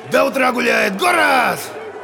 До утра гуляет город!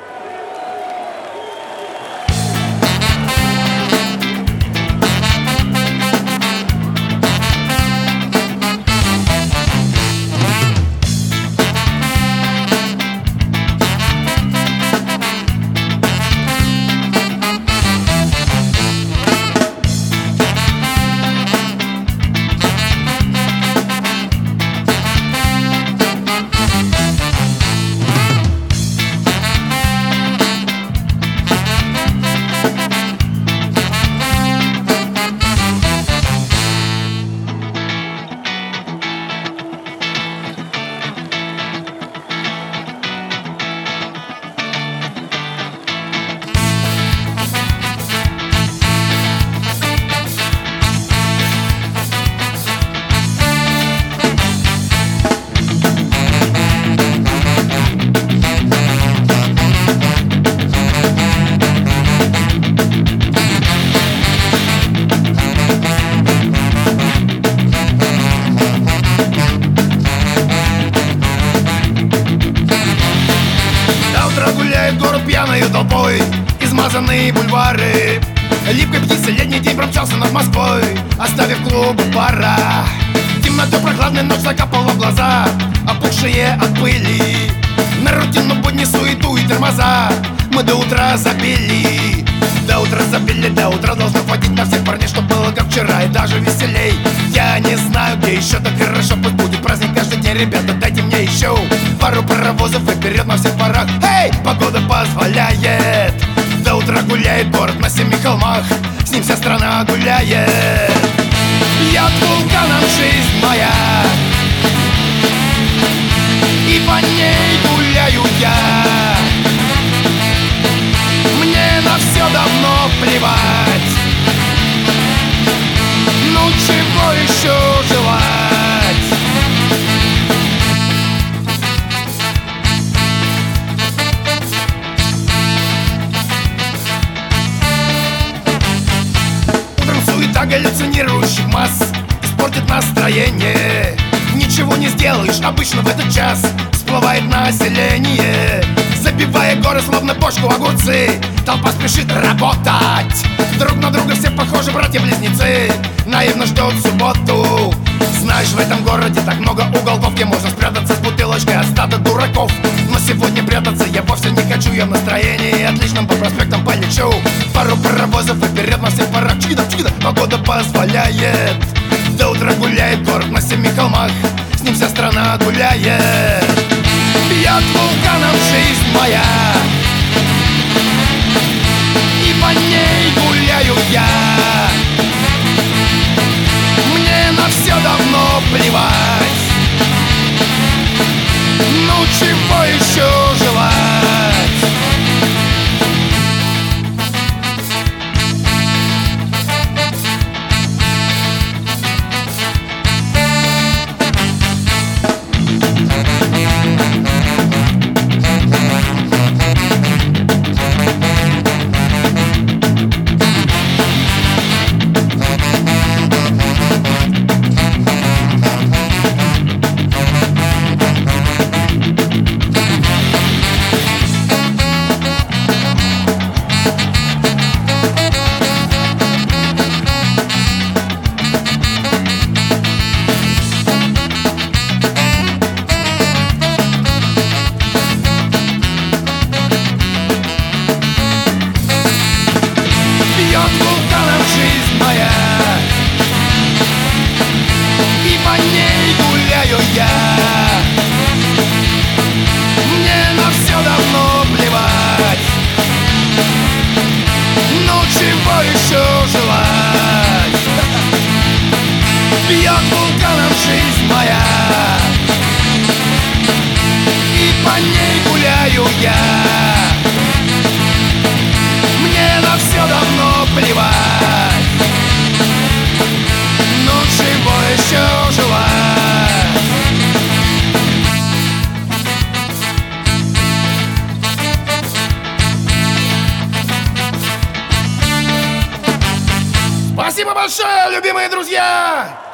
Город пьяною толпой, измазанные бульвары. Липкой птицей летний день промчался над Москвой, оставив клубы бара. Темнотой прохладная ночь закапала в глаза, опухшие от пыли. На рутину будни суету и тормоза мы до утра забили. До утра забили, до утра должно хватить на всех парней, что было как вчера и даже веселей. Я не знаю, где еще так хорошо, пусть будет праздник каждый день, ребята, дайте мне еще пару паровозов и вперед на всех парах. Эй, погода позволяет, до утра гуляет город на 7 холмах, с ним вся страна гуляет. Я от вулканом жизнь моя, и по ней гуляю я. Мне на все давно плевать, ну чего еще желать? Утром суета галлюцинирующих масс испортит настроение. Ничего не сделаешь, обычно в этот час всплывает население, забивая горы словно бочку огурцы. Толпа спешит работать, друг на друга все похожи братья-близнецы, наивно ждут субботу. Знаешь, в этом городе так много уголков, где можно спрятаться с бутылочкой остаток дураков. Но сегодня прятаться я вовсе не хочу, я в настроении отличном, по проспектам полечу. Пару паровозов и вперед на всех парах. Чикида, чикида, погода позволяет, до утра гуляет город на 7 холмах, с ним вся страна гуляет. Бьет вулканом жизнь моя, и по ней гуляю я. Мне на все давно плевать, ну чего еще желать? Жизнь моя, и по ней гуляю я. Мне на все давно плевать, ну чего еще желать? Бьет вулканом жизнь моя, и по ней гуляю я. Мне на все давно плевать, ну чего еще желать? Спасибо большое, любимые друзья!